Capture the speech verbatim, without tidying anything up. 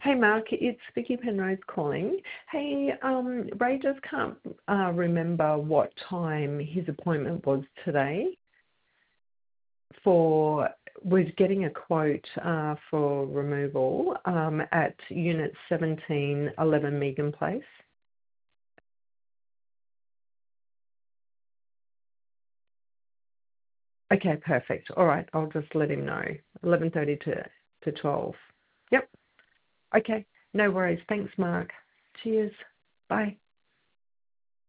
Hey, Mark, it's Vicky Penrose calling. Hey, um, Ray just can't uh, remember what time his appointment was today for, was getting a quote uh, for removal um, at Unit seventeen eleven Megan Place. Okay, perfect. All right, I'll just let him know. eleven thirty to, to twelve. Yep. Okay, no worries. Thanks, Mark. Cheers. Bye.